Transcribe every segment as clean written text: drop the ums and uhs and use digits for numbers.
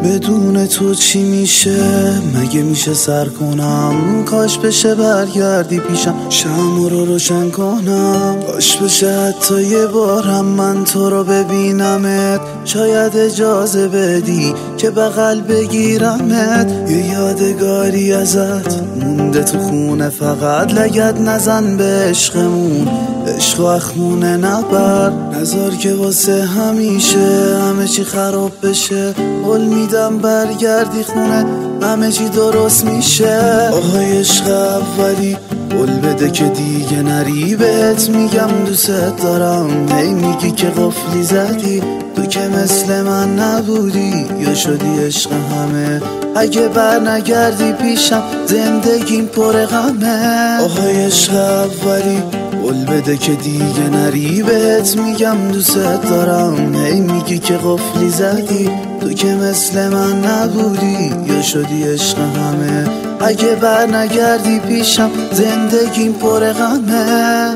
بدون تو چی میشه؟ مگه میشه سر کنم؟ کاش بشه برگردی پیشم، شمع رو روشن کنم. کاش بشه حتی یه بارم من تو رو ببینمت، شاید اجازه بدی که بغل بگیرمت. یه یادگاری ازت مونده تو خونه، فقط لگد نزن به عشقمون، عشق و اخمونه نبر، نذار که واسه همیشه همه چی خراب بشه. قول میدم برگردی خونه همه چی درست میشه. آهای عشق اولی قول بده که دیگه نری، بهت میگم دوست دارم. هی میگی که قفلی زدی، تو که مثل من نبودی یا شدی عشق همه. اگه بر نگردی پیشم زندگیم پر غمه. آهای عشق اولی قول بده که دیگه نری، بهت میگم دوست دارم. هی میگی که قفلی زدی، تو که مثل من نبودی یا شدی عشق همه. اگه بر نگردی پیشم زندگیم پر غمه.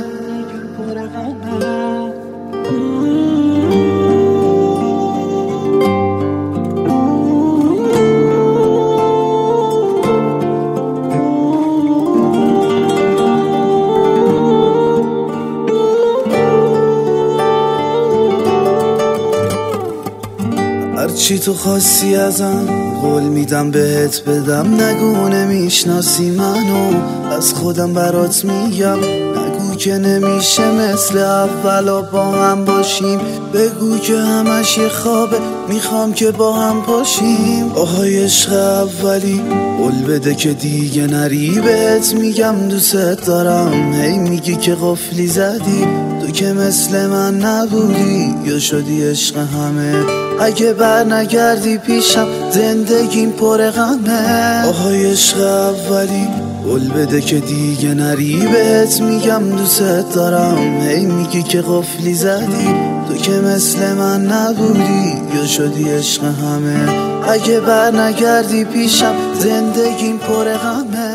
هرچی تو خواستی ازم قول میدم بهت بدم. نگو نمیشناسی منو، از خودم برات میگم. نگو که نمیشه مثل اولا با هم باشیم، بگو که همش یه خوابه میخوام که با هم باشیم. آهای عشق اولی قول بده که دیگه نری، بهت میگم دوست دارم. هی میگی که قفلی زدی، تو که مثل من نبودی یا شدی عشق همه. اگه بر نگردی پیشم زندگیم پر غمه. آهای عشق اولی قول بده که دیگه نری، بهت میگم دوست دارم. هی میگی که قفلی زدی، تو که مثل من نبودی یا شدی عشق همه. اگه بر نگردی پیشم زندگیم پر غمه.